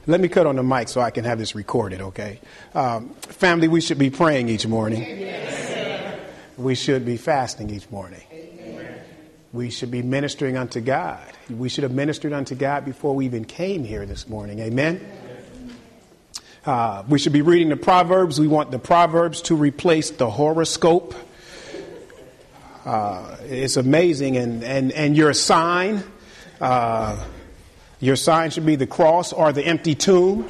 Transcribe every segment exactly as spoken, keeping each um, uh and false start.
Let me cut on the mic so I can have this recorded, okay? Um, family, we should be praying each morning. Yes. We should be fasting each morning. Amen. We should be ministering unto God. We should have ministered unto God before we even came here this morning. Amen? Uh, we should be reading the Proverbs. We want the Proverbs to replace the horoscope. Uh, it's amazing. And, and, and your sign... Uh, Your sign should be the cross or the empty tomb.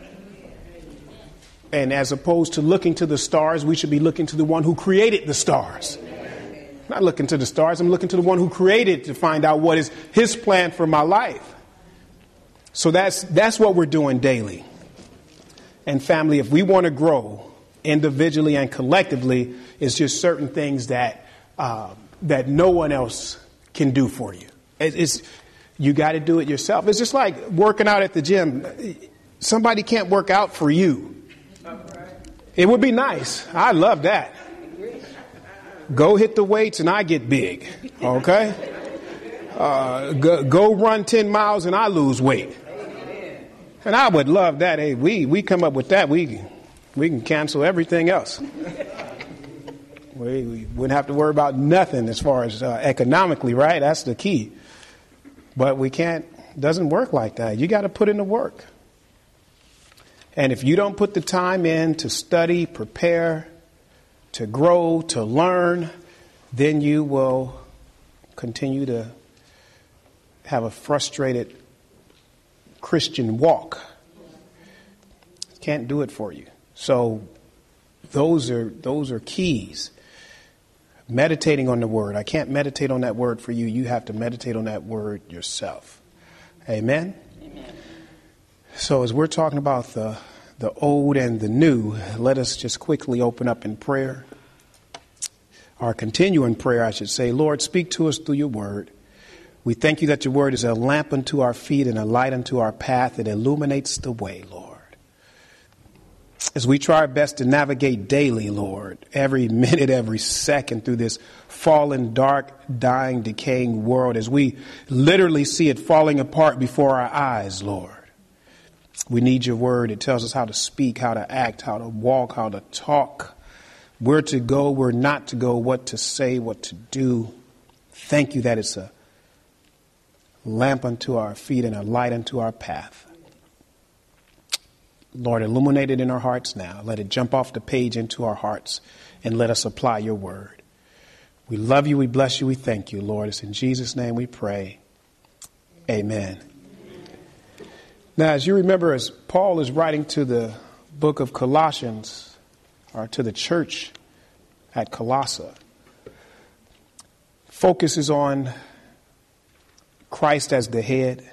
And as opposed to looking to the stars, we should be looking to the one who created the stars. Not looking to the stars. I'm looking to the one who created to find out what is his plan for my life. So that's that's what we're doing daily. And family, if we want to grow individually and collectively, it's just certain things that uh, that no one else can do for you. It, it's You got to do it yourself. It's just like working out at the gym. Somebody can't work out for you. It would be nice. I love that. Go hit the weights and I get big. Okay? Uh, go, go run ten miles and I lose weight. And I would love that. Hey, we, we come up with that. We, we can cancel everything else. We, we wouldn't have to worry about nothing as far as uh, economically, right? That's the key. But we can't, doesn't work like that. You got to put in the work. And if you don't put the time in to study, prepare, to grow, to learn, then you will continue to have a frustrated Christian walk. Can't do it for you. So those are, those are keys. Meditating on the word. I can't meditate on that word for you. You have to meditate on that word yourself. Amen? Amen. So as we're talking about the, the old and the new, let us just quickly open up in prayer. Or continue in prayer, I should say. Lord, speak to us through your word. We thank you that your word is a lamp unto our feet and a light unto our path. It illuminates the way, Lord. As we try our best to navigate daily, Lord, every minute, every second through this fallen, dark, dying, decaying world, as we literally see it falling apart before our eyes, Lord. We need your word. It tells us how to speak, how to act, how to walk, how to talk, where to go, where not to go, what to say, what to do. Thank you that it's a lamp unto our feet and a light unto our path. Lord, illuminate it in our hearts now. Let it jump off the page into our hearts and let us apply your word. We love you. We bless you. We thank you, Lord. It's in Jesus' name we pray. Amen. Now, as you remember, as Paul is writing to the book of Colossians, or to the church at Colossae, focuses on Christ as the head,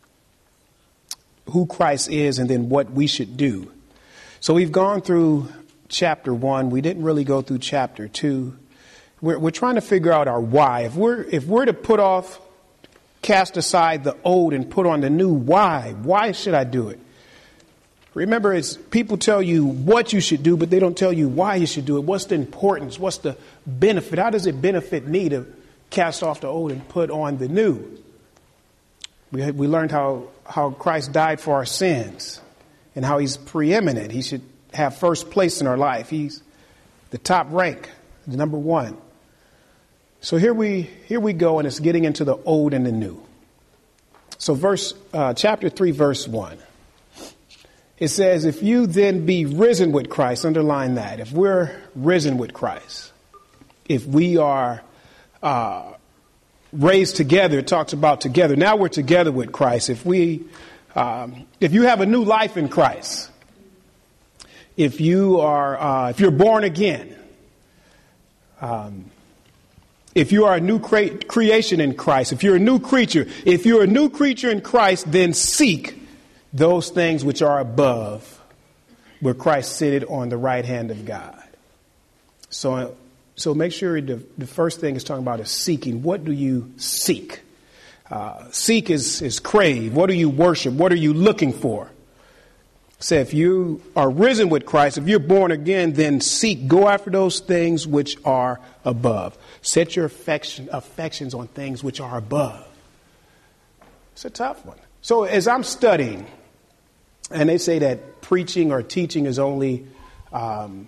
who Christ is, and then what we should do. So we've gone through chapter one. We didn't really go through chapter two. We're, we're trying to figure out our why. If we're, if we're to put off, cast aside the old and put on the new, why? Why should I do it? Remember, it's people tell you what you should do, but they don't tell you why you should do it. What's the importance? What's the benefit? How does it benefit me to cast off the old and put on the new? We we learned how, how Christ died for our sins and how he's preeminent. He should have first place in our life. He's the top rank, the number one. So here we here we go, and it's getting into the old and the new. So verse uh, chapter three, verse one. It says, if you then be risen with Christ, underline that. If we're risen with Christ, if we are uh raised together, it talks about together. Now we're together with Christ. If we, um, if you have a new life in Christ, if you are, uh, if you're born again, um, if you are a new cre- creation in Christ, if you're a new creature, if you're a new creature in Christ, then seek those things which are above, where Christ sitteth on the right hand of God. So. So make sure the, the first thing is talking about is seeking. What do you seek? Uh, seek is, is crave. What do you worship? What are you looking for? Say, if you are risen with Christ, if you're born again, then seek. Go after those things which are above. Set your affection, affections on things which are above. It's a tough one. So as I'm studying And they say that preaching or teaching is only um,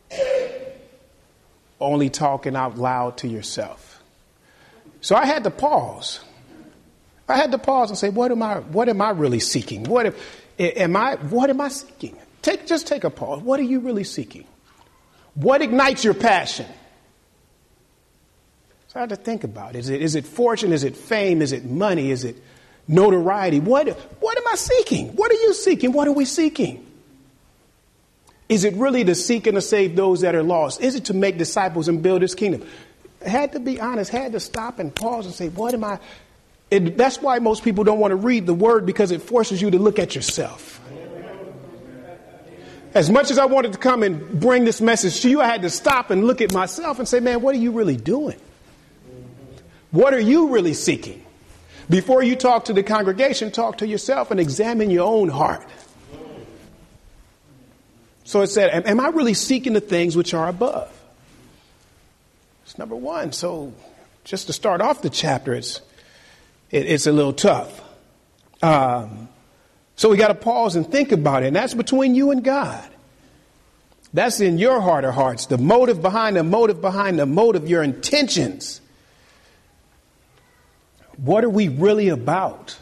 only talking out loud to yourself. So I had to pause. I had to pause and say, what am I, what am I really seeking? What am, am I, what am I seeking? Take, just take a pause. What are you really seeking? What ignites your passion? So I had to think about it. Is it, is it fortune? Is it fame? Is it money? Is it notoriety? What, what am I seeking? What are you seeking? What are we seeking? Is it really to seek and to save those that are lost? Is it to make disciples and build his kingdom? I had to be honest, had to stop and pause and say, what am I? It, that's why most people don't want to read the word, because it forces you to look at yourself. As much as I wanted to come and bring this message to you, I had to stop and look at myself and say, man, what are you really doing? What are you really seeking? Before you talk to the congregation, talk to yourself and examine your own heart. So it said, am, am I really seeking the things which are above? It's number one. So just to start off the chapter, it's it, it's a little tough. Um, so we got to pause and think about it. And that's between you and God. That's in your heart of hearts. The motive behind the motive behind the motive, your intentions. What are we really about?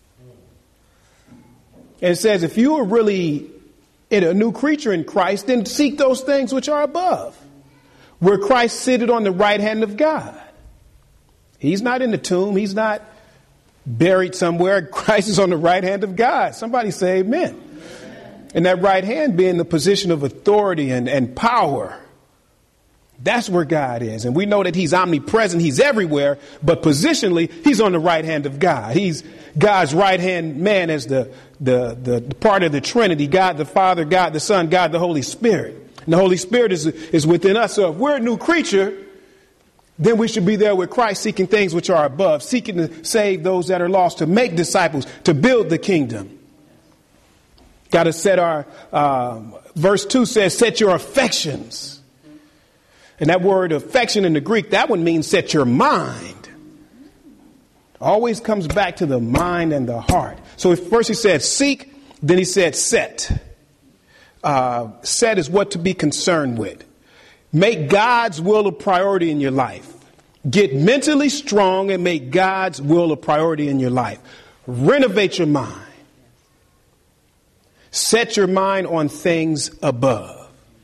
And it says, if you are really a new creature in Christ, then seek those things which are above, where Christ sitteth on the right hand of God. He's not in the tomb. He's not buried somewhere. Christ is on the right hand of God. Somebody say amen. And that right hand being the position of authority and, and power. That's where God is. And we know that he's omnipresent. He's everywhere. But positionally, he's on the right hand of God. He's God's right hand man as the, the, the, the part of the Trinity. God the Father, God the Son, God the Holy Spirit. And the Holy Spirit is, is within us. So if we're a new creature, then we should be there with Christ, seeking things which are above, seeking to save those that are lost, to make disciples, to build the kingdom. Got to set our, um, verse two says, set your affections. And that word affection in the Greek, that one means set your mind. Always comes back to the mind and the heart. So if first he said seek, then he said set. Uh, set is what to be concerned with. Make God's will a priority in your life. Get mentally strong and make God's will a priority in your life. Renovate your mind. Set your mind on things above.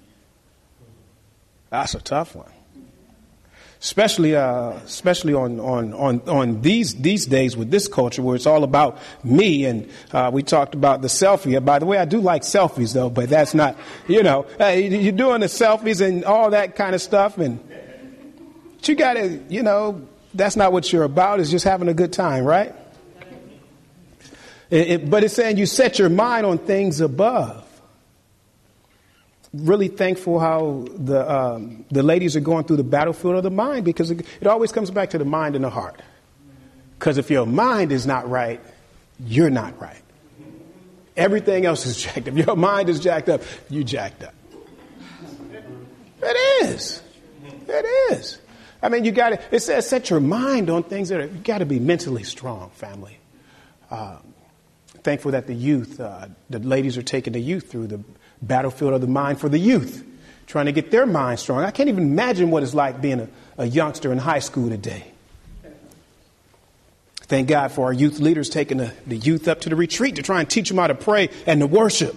That's a tough one. Especially, uh, especially on, on, on, on these, these days with this culture where it's all about me. And, uh, we talked about the selfie. By the way, I do like selfies though, but that's not, you know, hey, you're doing the selfies and all that kind of stuff. And but you gotta, you know, that's not what you're about. It's just having a good time, right? It, it, but it's saying you set your mind on things above. Really thankful how the um, the ladies are going through the battlefield of the mind, because it, it always comes back to the mind and the heart. Because if your mind is not right, you're not right. Everything else is jacked up. Your mind is jacked up, you jacked up. It is. It is. I mean, you got to, it says set your mind on things that are, you got to be mentally strong, family. Um, thankful that the youth, uh, the ladies are taking the youth through the battlefield of the mind for the youth, trying to get their mind strong. I can't even imagine what it's like being a, a youngster in high school today. Thank God for our youth leaders taking the, the youth up to the retreat to try and teach them how to pray and to worship.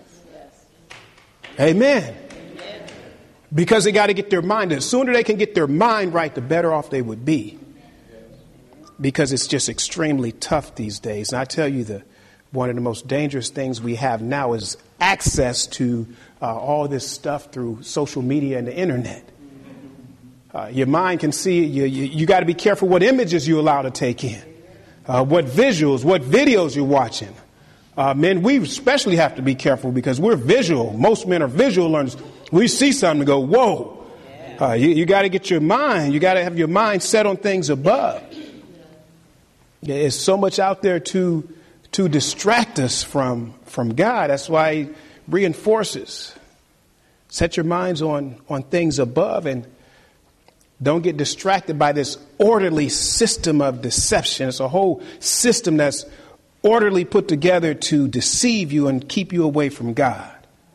Amen. Amen. Because they got to get their mind. The sooner they can get their mind right, the better off they would be. Because it's just extremely tough these days. And I tell you, the one of the most dangerous things we have now is access to uh, all this stuff through social media and the internet. Uh, your mind can see, you, you, you got to be careful what images you allow to take in, uh, what visuals, what videos you're watching. Uh, men, we especially have to be careful because we're visual. Most men are visual learners. We see something and go, whoa. Uh, you you got to get your mind. You got to have your mind set on things above. There's so much out there to to distract us from, from God. That's why he reinforces. Set your minds on, on things above and don't get distracted by this orderly system of deception. It's a whole system that's orderly put together to deceive you and keep you away from God.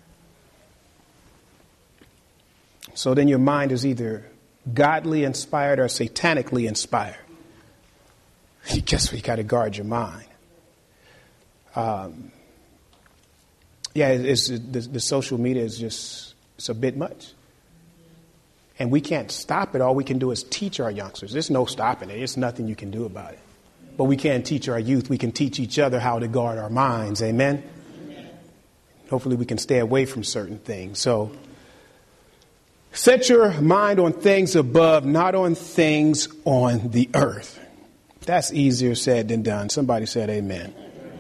So then your mind is either godly inspired or satanically inspired. Guess we got to guard your mind. Um, yeah, it's, it's, the, the social media is just, it's a bit much. And we can't stop it. All we can do is teach our youngsters. There's no stopping it. There's nothing you can do about it. But we can teach our youth. We can teach each other how to guard our minds. Amen? Amen. Hopefully we can stay away from certain things. So set your mind on things above, not on things on the earth. That's easier said than done. Somebody said amen.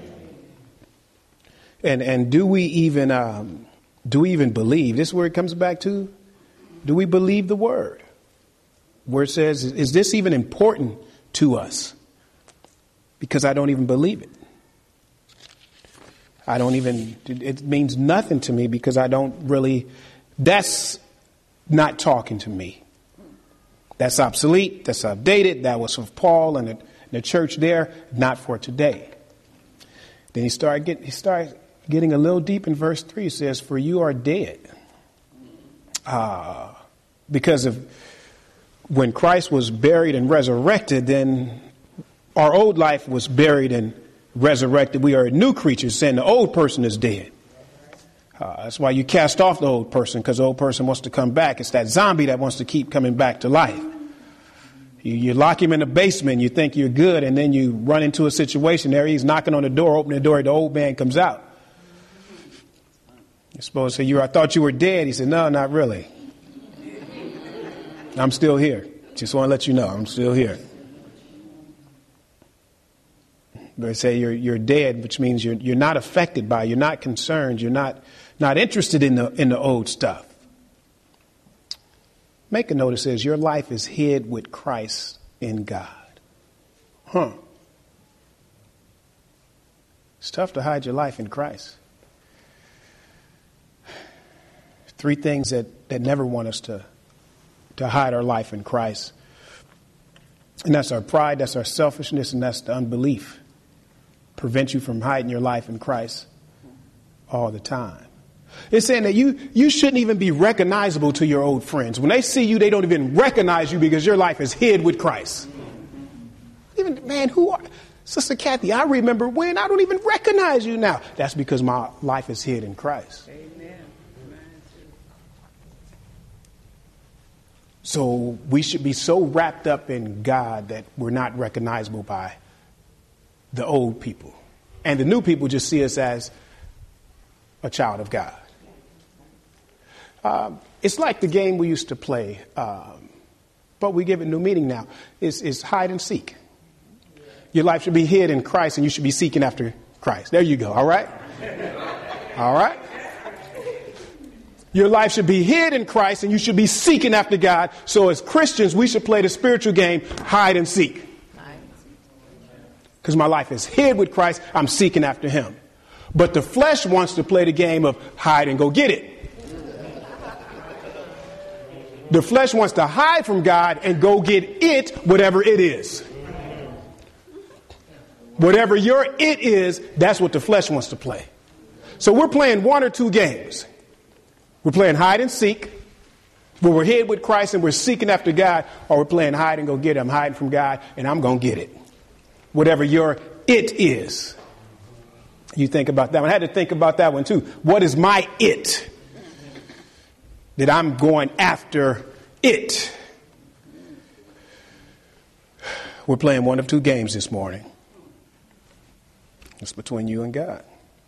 And and do we even um, do we even believe? This is where it comes back to. Do we believe the word? Where it says, is this even important to us? Because I don't even believe it. I don't even, it means nothing to me because I don't really, that's not talking to me. That's obsolete. That's outdated. That was of Paul and the, the church there, not for today. Then he started getting, he started getting a little deep in verse three. He says, for you are dead. Uh, because of when Christ was buried and resurrected, then our old life was buried and resurrected. We are new creatures, saying the old person is dead. Uh, that's why you cast off the old person, because the old person wants to come back. It's that zombie that wants to keep coming back to life. You, you lock him in the basement, you think you're good, and then you run into a situation there. He's knocking on the door, opening the door, the old man comes out. You're supposed to say, you, I thought you were dead. He said, no, not really. I'm still here. Just want to let you know I'm still here. They say you're you're dead, which means you're you're not affected by, you're not concerned, you're not not interested in the in the old stuff. Make a note. It says your life is hid with Christ in God. Huh. It's tough to hide your life in Christ. Three things that, that never want us to, to hide our life in Christ. And that's our pride, that's our selfishness, and that's the unbelief. Prevent you from hiding your life in Christ all the time. It's saying that you, you shouldn't even be recognizable to your old friends. When they see you, they don't even recognize you because your life is hid with Christ. Even, man, who are... Sister Kathy, I remember when I don't even recognize you now. That's because my life is hid in Christ. Amen. So we should be so wrapped up in God that we're not recognizable by the old people. And the new people just see us as a child of God. Um, it's like the game we used to play, um, but we give it new meaning now. It's, it's hide and seek. Your life should be hid in Christ and you should be seeking after Christ. There you go. All right. All right. Your life should be hid in Christ and you should be seeking after God. So as Christians, we should play the spiritual game, hide and seek. Because my life is hid with Christ, I'm seeking after him. But the flesh wants to play the game of hide and go get it. The flesh wants to hide from God and go get it, whatever it is. Whatever your it is, that's what the flesh wants to play. So we're playing one or two games. We're playing hide and seek, where we're hid with Christ and we're seeking after God, or we're playing hide and go get it. I'm hiding from God and I'm going to get it. Whatever your it is. You think about that one. I had to think about that one too. What is my it? That I'm going after it. We're playing one of two games this morning. It's between you and God.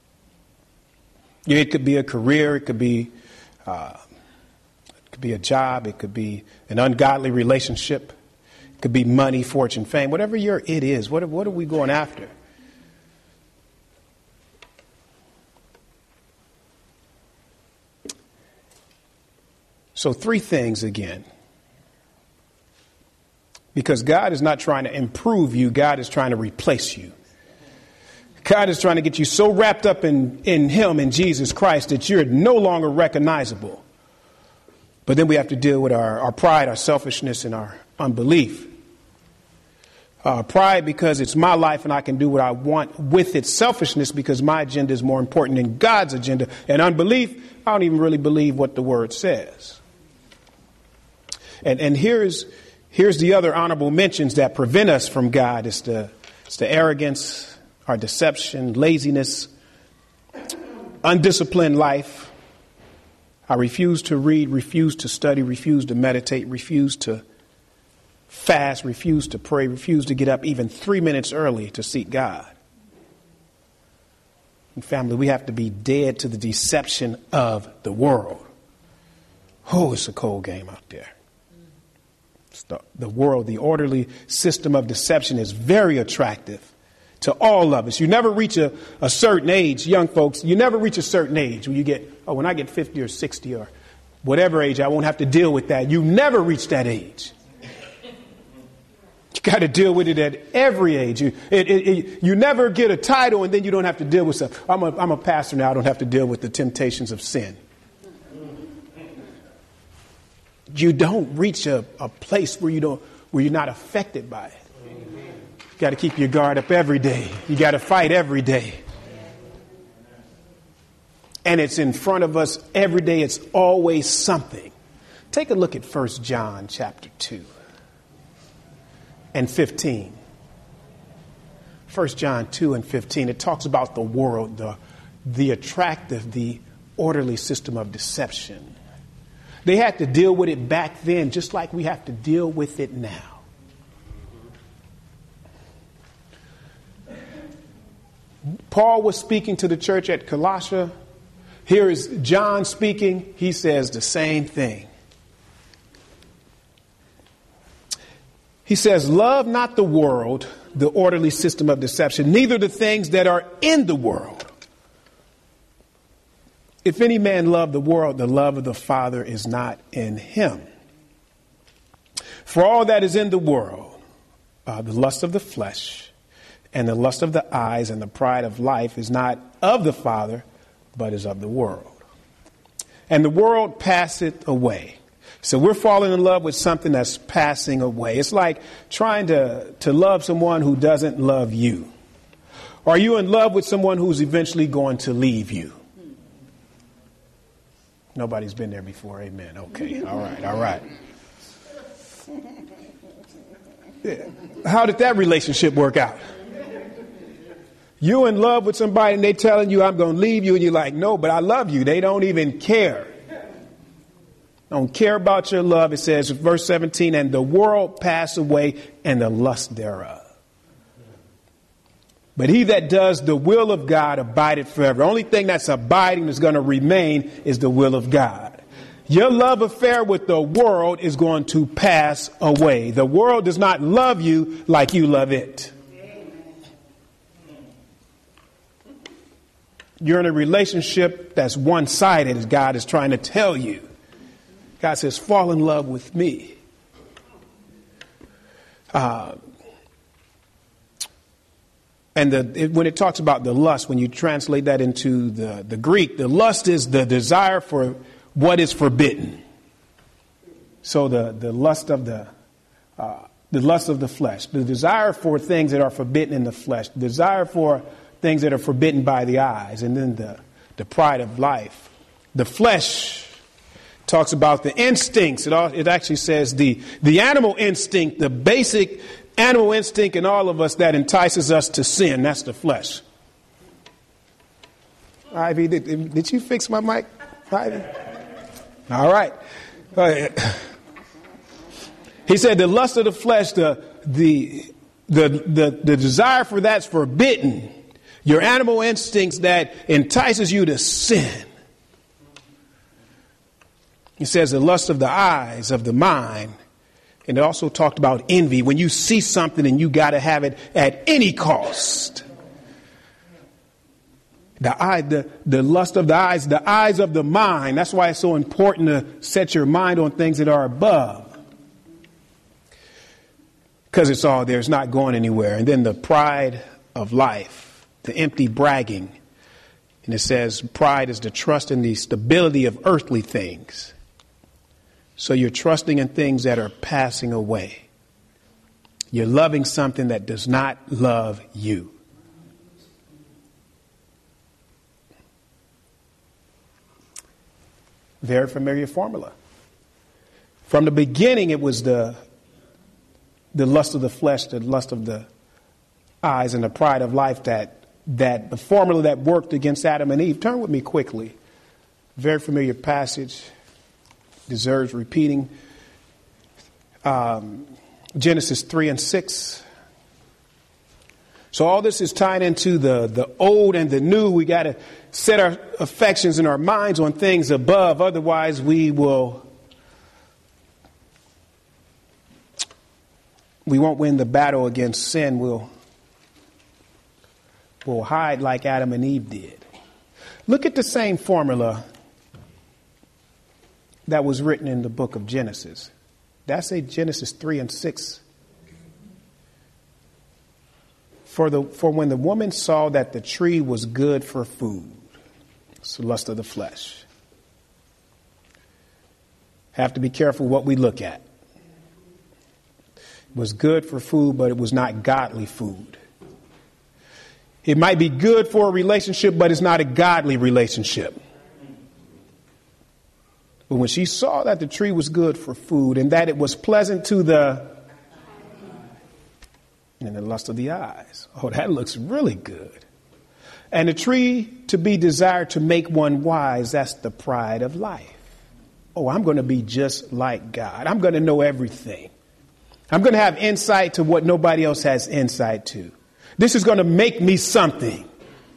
It could be a career. It could be, uh, it could be a job. It could be an ungodly relationship. It could be money, fortune, fame. Whatever your it is, what, what are we going after? So three things again. Because God is not trying to improve you. God is trying to replace you. God is trying to get you so wrapped up in, in him, in Jesus Christ, that you're no longer recognizable. But then we have to deal with our, our pride, our selfishness, and our unbelief. Uh, pride because it's my life and I can do what I want with it. Selfishness because my agenda is more important than God's agenda. And unbelief, I don't even really believe what the word says. And and here's here's the other honorable mentions that prevent us from God. It's the, it's the arrogance, our deception, laziness, undisciplined life. I refuse to read, refuse to study, refuse to meditate, refuse to fast, refuse to pray, refuse to get up even three minutes early to seek God. And family, we have to be dead to the deception of the world. Oh, it's a cold game out there. It's the, the world, the orderly system of deception is very attractive to all of us. You never reach a, a certain age, young folks, you never reach a certain age when you get, oh, when I get fifty or sixty or whatever age, I won't have to deal with that. You never reach that age. You got to deal with it at every age. You, it, it, it, you never get a title and then you don't have to deal with stuff. I'm a, I'm a pastor now. I don't have to deal with the temptations of sin. You don't reach a, a place where you don't, where you're not affected by it. You got to keep your guard up every day. You got to fight every day. And it's in front of us every day. It's always something. Take a look at First John chapter two. And fifteen. First John two and fifteen. It talks about the world, the, the attractive, the orderly system of deception. They had to deal with it back then, just like we have to deal with it now. Paul was speaking to the church at Colossae. Here is John speaking. He says the same thing. He says, love not the world, the orderly system of deception, neither the things that are in the world. If any man love the world, the love of the Father is not in him. For all that is in the world, uh, the lust of the flesh and the lust of the eyes and the pride of life is not of the Father, but is of the world. And the world passeth away. So we're falling in love with something that's passing away. It's like trying to, to love someone who doesn't love you. Are you in love with someone who's eventually going to leave you? Nobody's been there before. Amen. Okay. All right. All right. Yeah. How did that relationship work out? You in love with somebody and they telling you I'm going to leave you and you're like, no, but I love you. They don't even care. Don't care about your love. It says, verse seventeen, and the world pass away and the lust thereof. But he that does the will of God abideth forever. The only thing that's abiding that's going to remain is the will of God. Your love affair with the world is going to pass away. The world does not love you like you love it. You're in a relationship that's one-sided, as God is trying to tell you. God says, fall in love with me. Uh, and the, it, when it talks about the lust, when you translate that into the, the Greek, the lust is the desire for what is forbidden. So the, the lust of the uh, the lust of the flesh, the desire for things that are forbidden in the flesh, the desire for things that are forbidden by the eyes, and then the, the pride of life. The flesh talks about the instincts. It, all, it actually says the, the animal instinct, the basic animal instinct in all of us that entices us to sin. That's the flesh. Ivy, did, did you fix my mic, Ivy? All right. Go ahead. He said the lust of the flesh, the, the, the, the, the desire for that's forbidden. Your animal instincts that entices you to sin. He says the lust of the eyes, of the mind. And it also talked about envy. When you see something and you got to have it at any cost. The eye, the, the lust of the eyes, the eyes of the mind. That's why it's so important to set your mind on things that are above. Because it's all there. It's not going anywhere. And then the pride of life, the empty bragging. And it says pride is the trust in the stability of earthly things. So you're trusting in things that are passing away. You're loving something that does not love you. Very familiar formula. From the beginning, it was the, the lust of the flesh, the lust of the eyes, and the pride of life that, that the formula that worked against Adam and Eve. Turn with me quickly. Very familiar passage. Deserves repeating. Um, Genesis three and six. So all this is tied into the, the old and the new. We got to set our affections and our minds on things above. Otherwise, we will, we won't win the battle against sin. We'll, we'll hide like Adam and Eve did. Look at the same formula that was written in the book of Genesis. That's a Genesis three and six. For the for when the woman saw that the tree was good for food, it's the lust of the flesh. Have to be careful what we look at. It was good for food, but it was not godly food. It might be good for a relationship, but it's not a godly relationship. But when she saw that the tree was good for food and that it was pleasant to the and the lust of the eyes. Oh, that looks really good. And the tree to be desired to make one wise, that's the pride of life. Oh, I'm going to be just like God. I'm going to know everything. I'm going to have insight to what nobody else has insight to. This is going to make me something.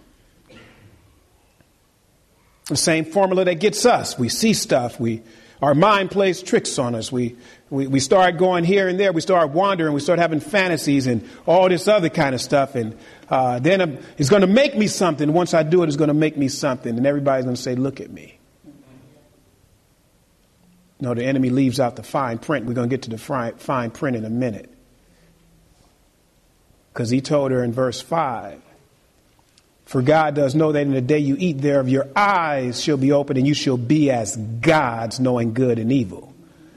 The same formula that gets us. We see stuff. We, our mind plays tricks on us. We, we, we start going here and there. We start wandering. We start having fantasies and all this other kind of stuff. And uh, then I'm, it's going to make me something. Once I do it, it's going to make me something. And everybody's going to say, look at me. No, the enemy leaves out the fine print. We're going to get to the fine, fine print in a minute. Because he told her in verse five, for God does know that in the day you eat thereof, your eyes shall be opened and you shall be as gods, knowing good and evil.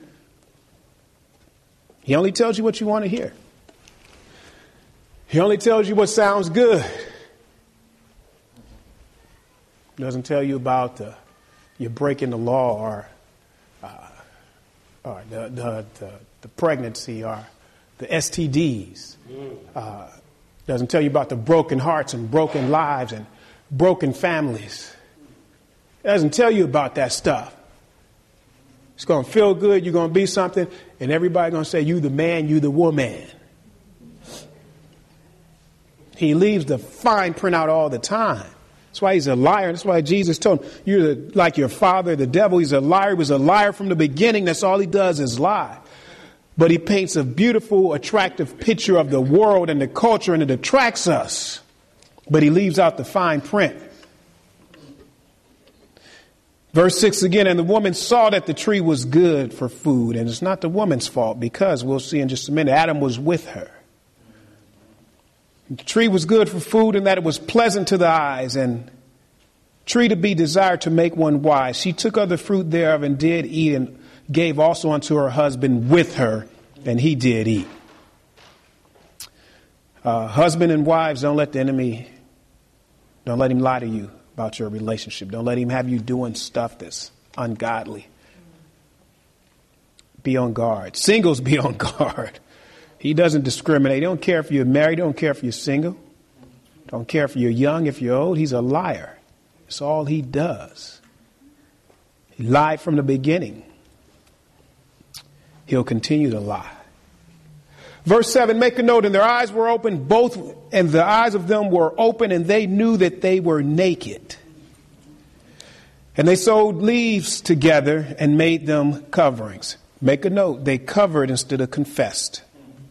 He only tells you what you want to hear. He only tells you what sounds good. He doesn't tell you about the, you're breaking the law or, uh, or the, the, the, the pregnancy or the S T Ds. Uh, doesn't tell you about the broken hearts and broken lives and broken families. It doesn't tell you about that stuff. It's going to feel good. You're going to be something. And everybody's going to say, you the man, you the woman. He leaves the fine print out all the time. That's why he's a liar. That's why Jesus told him, you're the, like your father, the devil. He's a liar. He was a liar from the beginning. That's all he does is lie. But he paints a beautiful, attractive picture of the world and the culture, and it attracts us. But he leaves out the fine print. Verse six again, and the woman saw that the tree was good for food. And it's not the woman's fault, because we'll see in just a minute, Adam was with her. The tree was good for food, and that it was pleasant to the eyes, and tree to be desired to make one wise. She took of the fruit thereof and did eat, and gave also unto her husband with her, and he did eat. Uh, husband and wives, don't let the enemy, don't let him lie to you about your relationship. Don't let him have you doing stuff that's ungodly. Be on guard. Singles, be on guard. He doesn't discriminate. He don't care if you're married. He don't care if you're single. Don't care if you're young, if you're old. He's a liar. It's all he does. He lied from the beginning. He'll continue to lie. Verse seven, make a note, and their eyes were open, both, and the eyes of them were open, and they knew that they were naked. And they sewed leaves together and made them coverings. Make a note, they covered instead of confessed.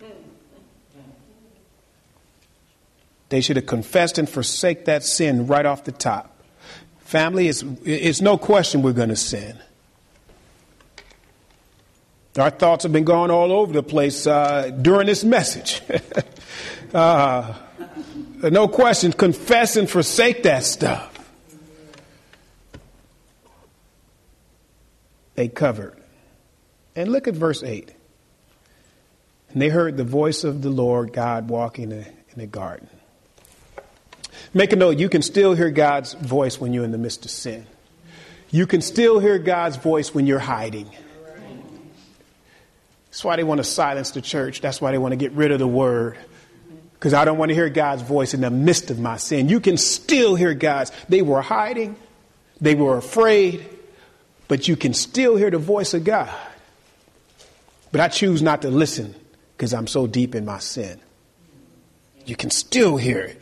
They should have confessed and forsake that sin right off the top. Family, it's, it's no question we're going to sin. Our thoughts have been going all over the place uh, during this message. uh, no question, confess and forsake that stuff. They covered. And look at verse eight. And they heard the voice of the Lord God walking in the garden. Make a note, you can still hear God's voice when you're in the midst of sin. You can still hear God's voice when you're hiding. That's why they want to silence the church. That's why they want to get rid of the word. Because I don't want to hear God's voice in the midst of my sin. You can still hear God's. They were hiding. They were afraid. But you can still hear the voice of God. But I choose not to listen because I'm so deep in my sin. You can still hear it.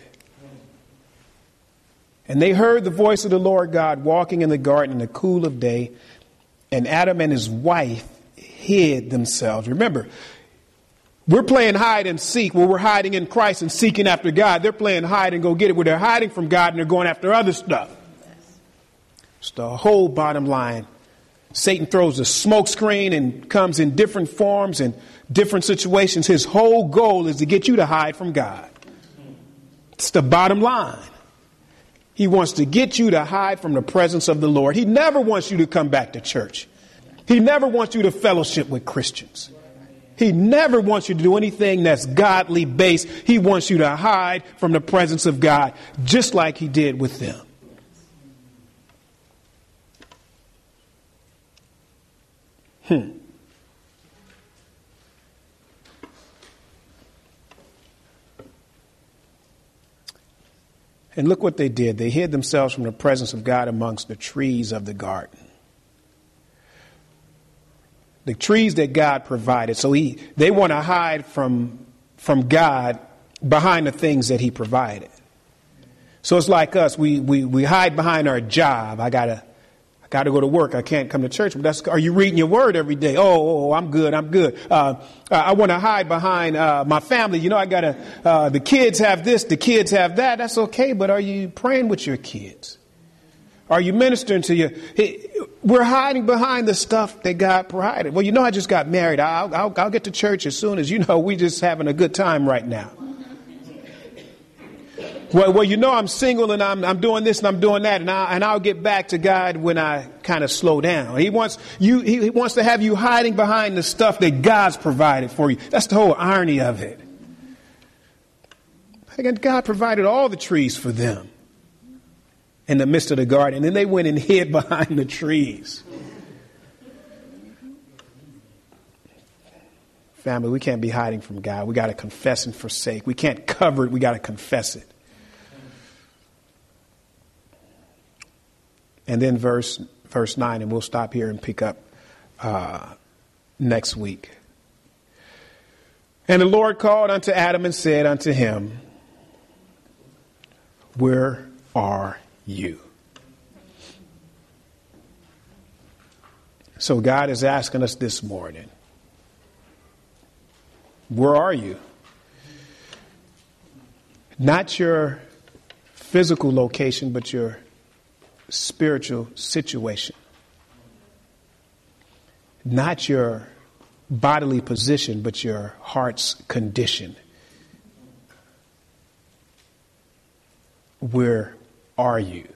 And they heard the voice of the Lord God walking in the garden in the cool of day. And Adam and his wife hid themselves. Remember, we're playing hide and seek where we're hiding in Christ and seeking after God. They're playing hide and go get it where they're hiding from God and they're going after other stuff. It's the whole bottom line. Satan throws a smoke screen and comes in different forms and different situations. His whole goal is to get you to hide from God. It's the bottom line. He wants to get you to hide from the presence of the Lord. He never wants you to come back to church. He never wants you to fellowship with Christians. He never wants you to do anything that's godly based. He wants you to hide from the presence of God, just like he did with them. Hmm. And look what they did. They hid themselves from the presence of God amongst the trees of the garden. The trees that God provided. So he, they want to hide from, from God behind the things that he provided. So it's like us. We, we, we hide behind our job. I gotta, I gotta go to work. I can't come to church. But that's, are you reading your word every day? Oh, oh, oh I'm good. I'm good. Uh, I want to hide behind, uh, my family. You know, I gotta, uh, the kids have this, the kids have that. That's okay. But are you praying with your kids? Are you ministering to your, we're hiding behind the stuff that God provided. Well, you know, I just got married. I'll, I'll, I'll get to church as soon as, you know, we just having a good time right now. Well, well, you know, I'm single and I'm, I'm doing this and I'm doing that. And, I, and I'll get back to God when I kind of slow down. He wants you, he, he wants to have you hiding behind the stuff that God's provided for you. That's the whole irony of it. Again, God provided all the trees for them in the midst of the garden. And then they went and hid behind the trees. Family, we can't be hiding from God. We got to confess and forsake. We can't cover it. We got to confess it. And then verse verse nine, and we'll stop here and pick up uh, next week. And the Lord called unto Adam and said unto him, where are you? So God is asking us this morning, where are you? Not your physical location, but your spiritual situation. Not your bodily position, but your heart's condition. Where are you?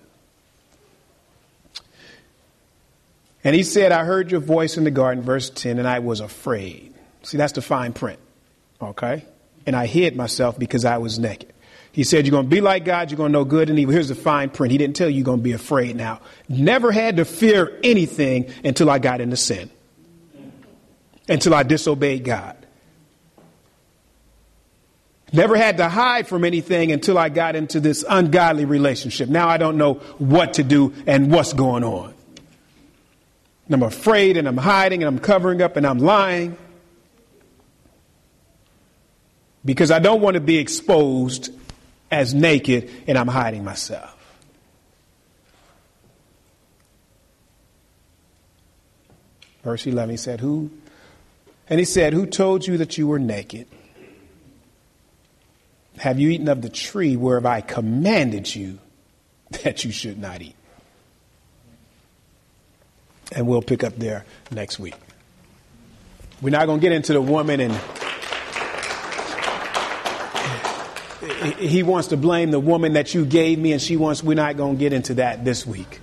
And he said, I heard your voice in the garden, verse ten, and I was afraid. See, that's the fine print. Okay? And I hid myself because I was naked. He said, you're going to be like God. You're going to know good and evil. Here's the fine print. He didn't tell you you're going to be afraid now. Never had to fear anything until I got into sin. Until I disobeyed God. Never had to hide from anything until I got into this ungodly relationship. Now I don't know what to do and what's going on. And I'm afraid and I'm hiding and I'm covering up and I'm lying. Because I don't want to be exposed as naked and I'm hiding myself. Verse eleven, he said, who? And he said, who told you that you were naked? Have you eaten of the tree whereof I commanded you that you should not eat? And we'll pick up there next week. We're not going to get into the woman and he wants to blame the woman that you gave me and she wants, we're not going to get into that this week.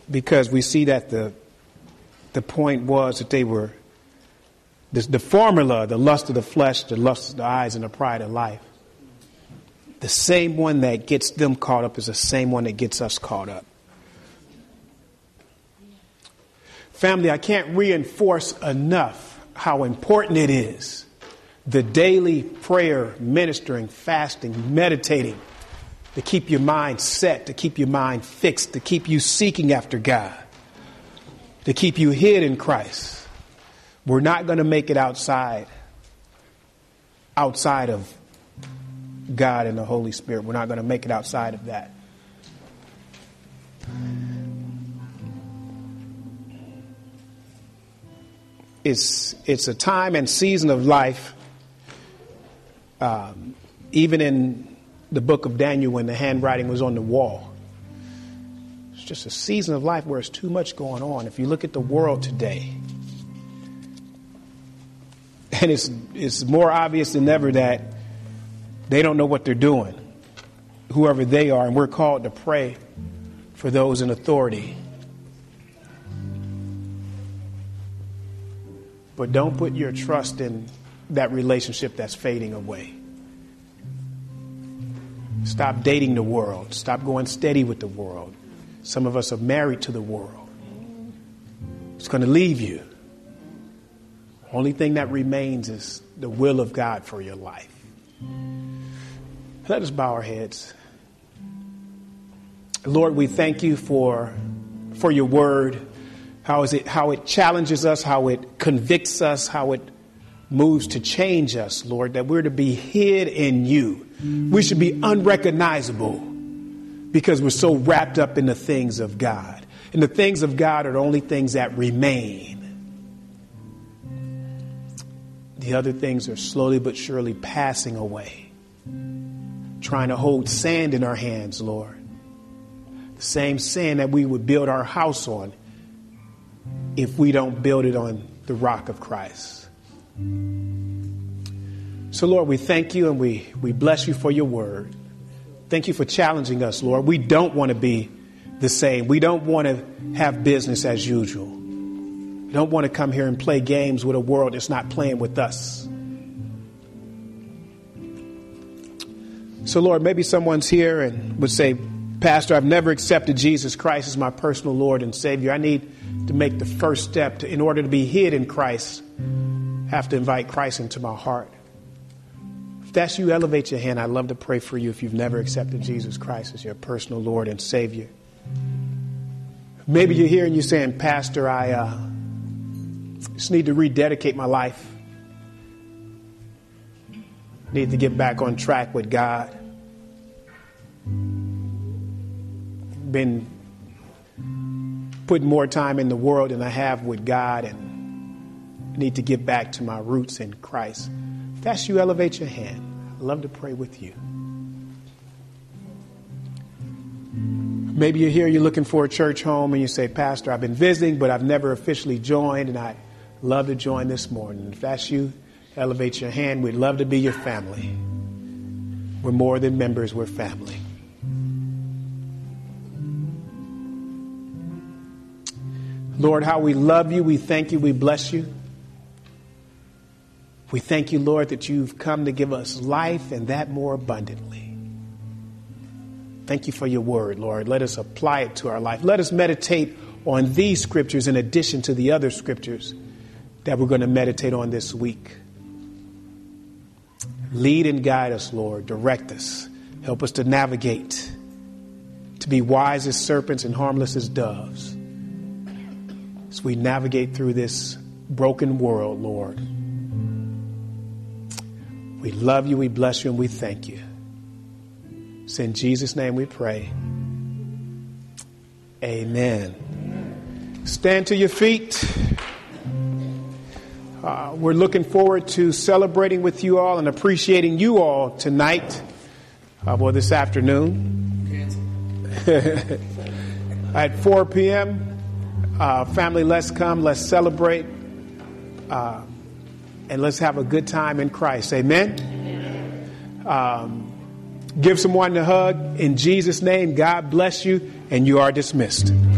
because we see that the the point was that they were the, the formula, the lust of the flesh, the lust of the eyes, and the pride of life. The same one that gets them caught up is the same one that gets us caught up. Family, I can't reinforce enough how important it is. The daily prayer, ministering, fasting, meditating, to keep your mind set, to keep your mind fixed, to keep you seeking after God, to keep you hid in Christ. We're not going to make it outside, outside of God and the Holy Spirit. We're not going to make it outside of that. It's, it's a time and season of life, um, even in the book of Daniel when the handwriting was on the wall. It's just a season of life where there's too much going on. If you look at the world today, and it's it's more obvious than ever that they don't know what they're doing, whoever they are, and we're called to pray for those in authority. But don't put your trust in that relationship that's fading away. Stop dating the world. Stop going steady with the world. Some of us are married to the world. It's going to leave you. Only thing that remains is the will of God for your life. Let us bow our heads. Lord, we thank you for, for your word. How is it, how it challenges us, how it convicts us, how it moves to change us, Lord, that we're to be hid in you. We should be unrecognizable because we're so wrapped up in the things of God. And the things of God are the only things that remain. The other things are slowly but surely passing away, trying to hold sand in our hands, Lord. The same sand that we would build our house on if we don't build it on the rock of Christ. So, Lord, we thank you and we, we bless you for your word. Thank you for challenging us, Lord. We don't want to be the same. We don't want to have business as usual. We don't want to come here and play games with a world that's not playing with us. So, Lord, maybe someone's here and would say, Pastor, I've never accepted Jesus Christ as my personal Lord and Savior. I need to make the first step to, in order to be hid in Christ, have to invite Christ into my heart. If that's you, elevate your hand. I'd love to pray for you if you've never accepted Jesus Christ as your personal Lord and Savior. Maybe you're here and you're saying, Pastor, I uh, just need to rededicate my life. Need to get back on track with God. Been putting more time in the world than I have with God, and I need to get back to my roots in Christ. If that's you, elevate your hand. I'd love to pray with you. Maybe you're here, you're looking for a church home, and you say, Pastor, I've been visiting, but I've never officially joined, and I'd love to join this morning. If that's you, elevate your hand. We'd love to be your family. We're more than members, we're family. Lord, how we love you. We thank you. We bless you. We thank you, Lord, that you've come to give us life and that more abundantly. Thank you for your word, Lord. Let us apply it to our life. Let us meditate on these scriptures in addition to the other scriptures that we're going to meditate on this week. Lead and guide us, Lord. Direct us. Help us to navigate, to be wise as serpents and harmless as doves. As we navigate through this broken world, Lord. We love you, we bless you, and we thank you. It's in Jesus' name we pray. Amen. Stand to your feet. Uh, we're looking forward to celebrating with you all and appreciating you all tonight, uh, well, this afternoon. At four p.m., Uh, family, let's come, let's celebrate, uh, and let's have a good time in Christ. Amen. Um, give someone a hug in Jesus' name. God bless you, and you are dismissed.